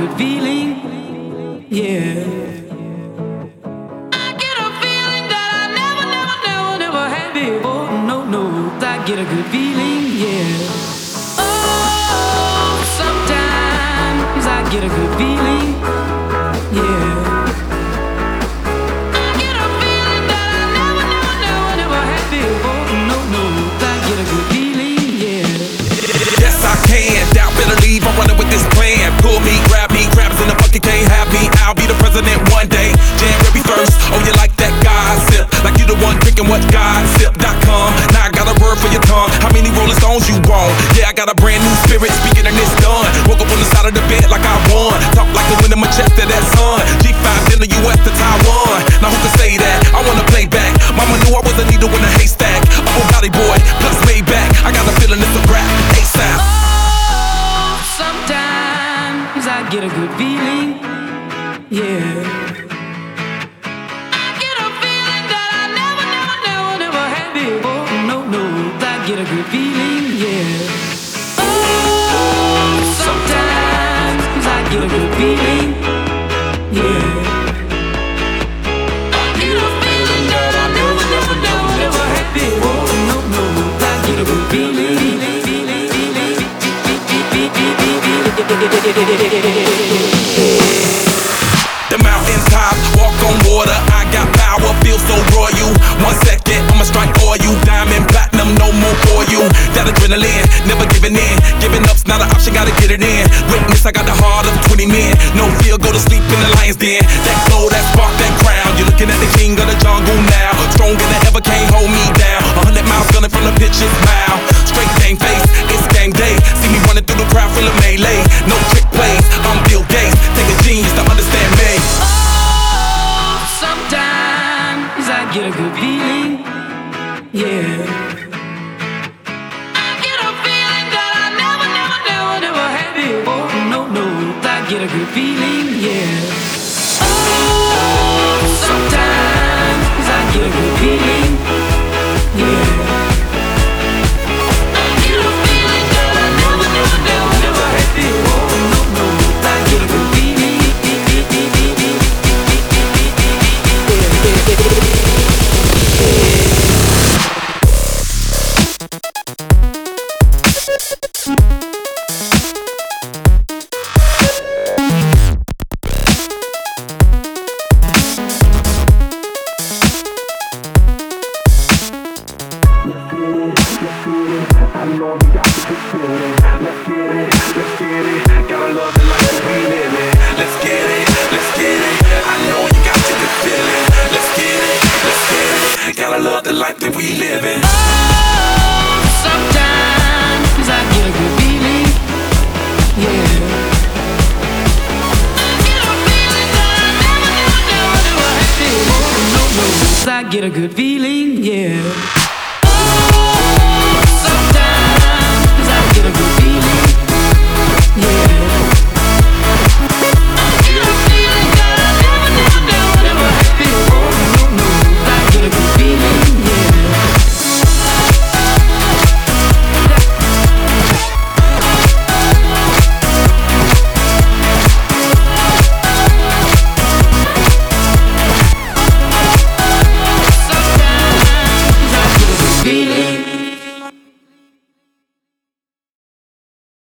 good feeling, yeah. I get a feeling that I never had before. No, I get a good feeling, yeah. Oh, sometimes I get a good feeling, yeah. I get a feeling that I never had before. No, I get a good feeling, yeah. Yes, I can. Doubt better leave. I'm running with this plan. Pull me, grab crabs in the bucket can't have me. I'll be the president one day. January 1st. Oh, you like that gossip? Like you the one drinking what gossip.com. Now I got a word for your tongue. How many Rolling Stones you want? Yeah, I got a brand new spirit speaking and it's done. Woke up on the side of the bed like I won. Talk like the wind in my chest to that sun. G5 in the US to Taiwan. Now who can say that? I wanna play back. Mama knew I was a needle in a haystack. Upper body boy, plus made back. I got a feeling it's a rap. ASAP. Oh, sometimes I get a good feeling, yeah. I get a feeling that I never had before. No, I get a good feeling, yeah. Oh, sometimes I get a good feeling, yeah. I get a feeling that I never had before. No, I get a good feeling. The mountaintop, walk on water. I got power, feel so royal. 1 second, I'ma strike for you. Diamond, platinum, no more for you. That adrenaline, never giving in. Giving up's not an option, gotta get it in. Witness, I got the heart of 20 men. No fear, go to sleep in the lion's den. That glow, that spark, that crown. You're looking at the king of the jungle now. Stronger than ever, can't hold me down. 100 miles gunning from the pitcher's mouth. Straight game face, it's game day. See me running through the crowd, feeling melee. No trick plays, I'm Bill Gates. Take a genius to understand me. Oh, sometimes I get a good feeling, yeah. I get a feeling that I never had before. No, I get a good feeling, yeah. Oh, sometimes I get a good feeling, yeah. I get a feeling that I never had before. No, I get a good feeling. I know you got the good feeling. Let's get it. Gotta love the life that we live in. Let's get it. I know you got the good feeling. Let's get it. Gotta love the life that we live in. Oh, sometimes I get a good feeling, yeah. I get a feeling that I never had before. No, I get a good feeling, yeah.